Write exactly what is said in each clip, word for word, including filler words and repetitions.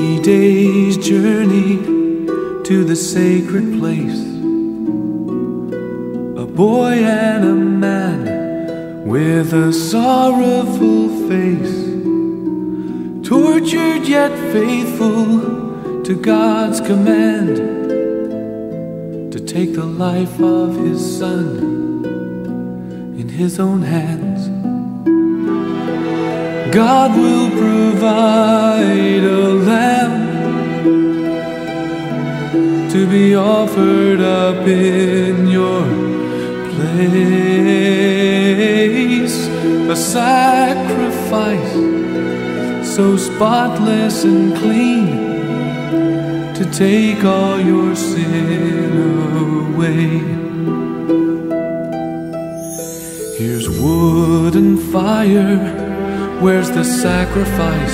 Three days' journey to the sacred place. A boy and a man with a sorrowful face, tortured yet faithful to God's command, to take the life of his son in his own hands. God will provide a lamb to be offered up in your place, a sacrifice so spotless and clean, to take all your sin away. Here's wood and fire, where's the sacrifice?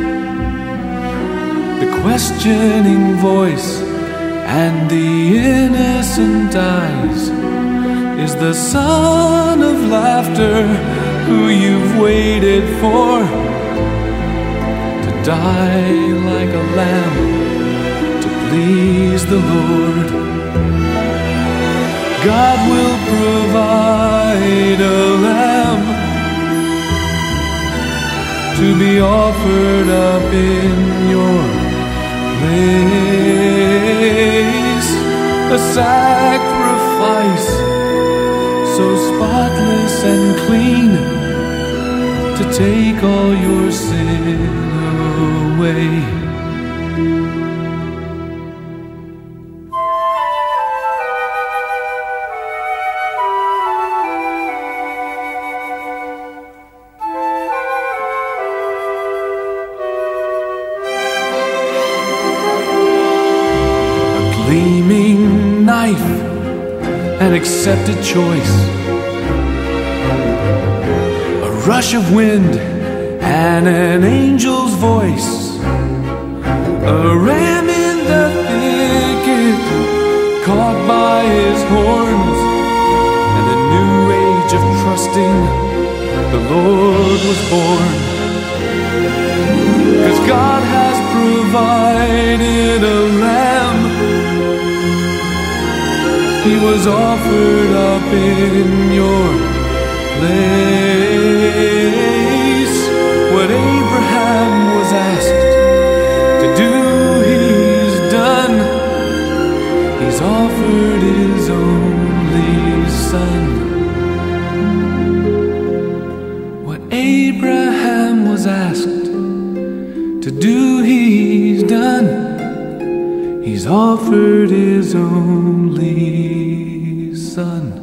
The questioning voice and the innocent eyes. Is the son of laughter who you've waited for to die like a lamb to please the Lord? God will provide a lamb to be offered up in your place, a sacrifice so spotless and clean, to take all your sin away. Gleaming knife, an accepted choice, a rush of wind and an angel's voice, a ram in the thicket caught by his horns, and a new age of trusting the Lord was born. 'Cause God has provided a lamb, he was offered up in your place. What Abraham was asked to do, he's done. He's offered his only son. What Abraham was asked to do, he's done. He's offered his only son.